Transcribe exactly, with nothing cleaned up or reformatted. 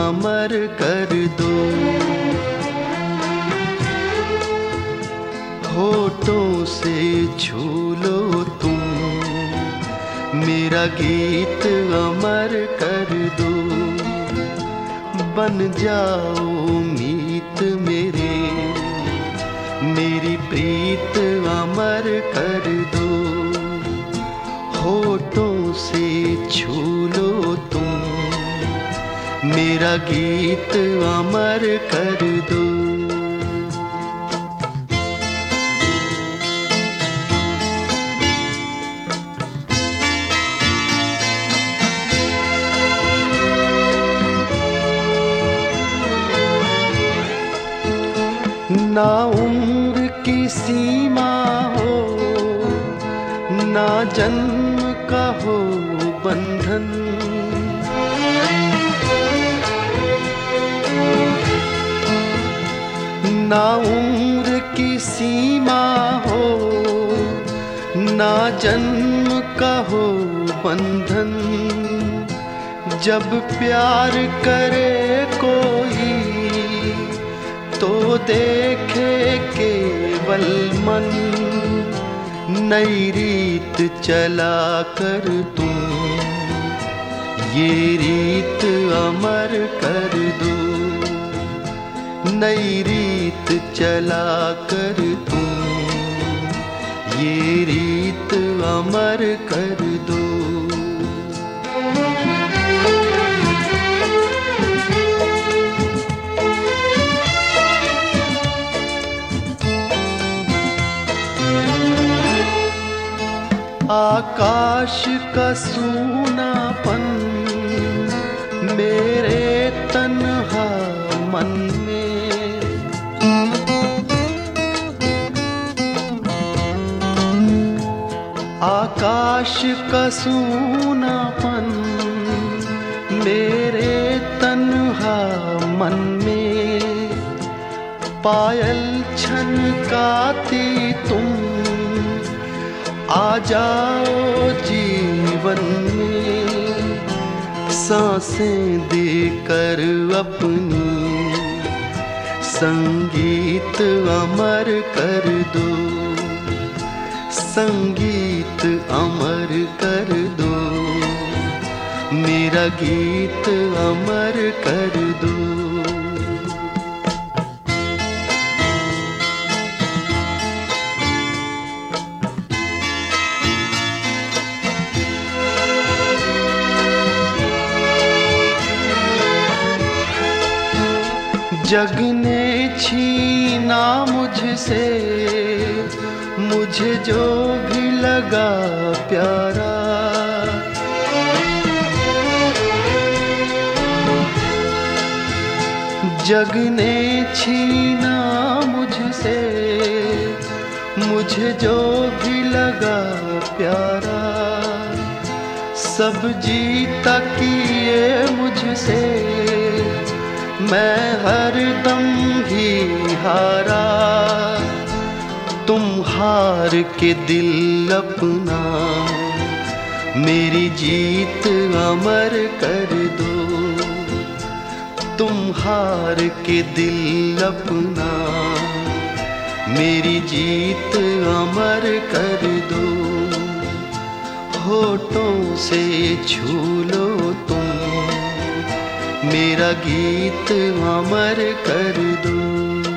अमर कर दो। होठों से छू लो तुम, मेरा गीत अमर कर दो। बन जाओ मीत मेरे, मेरी प्रीत अमर कर दो। होठों से छू लो तुम, मेरा गीत अमर कर दो। ना उम्र की सीमा हो, ना जन्म का हो बंधन। ना उम्र की सीमा हो, ना जन्म का हो बंधन। जब प्यार करे कोई तो देखे केवल मन। नई रीत चला कर तुम, ये रीत अमर कर दो। नई रीत चला कर तुम, ये रीत अमर कर दो। आकाश का सूनापन मेरे तन्हा मन में। आकाश का सूनापन मेरे तन्हा मन में। पायल छनकाती तुम, आ जाओ जीवन में। सांसें देकर अपनी संगीत अमर कर दो। संगीत अमर कर दो, मेरा गीत अमर कर दो। जग ने छीना मुझसे, मुझे जो भी लगा प्यारा। जग ने छीना मुझसे, मुझे जो भी लगा प्यारा। सब जीता किए मुझसे, मैं हरदम ही हारा। तुम हार के दिल अपना, मेरी जीत अमर कर दो। तुम हार के दिल अपना, मेरी जीत अमर कर दो। होठों से छू लो तुम, मेरा गीत अमर कर दो।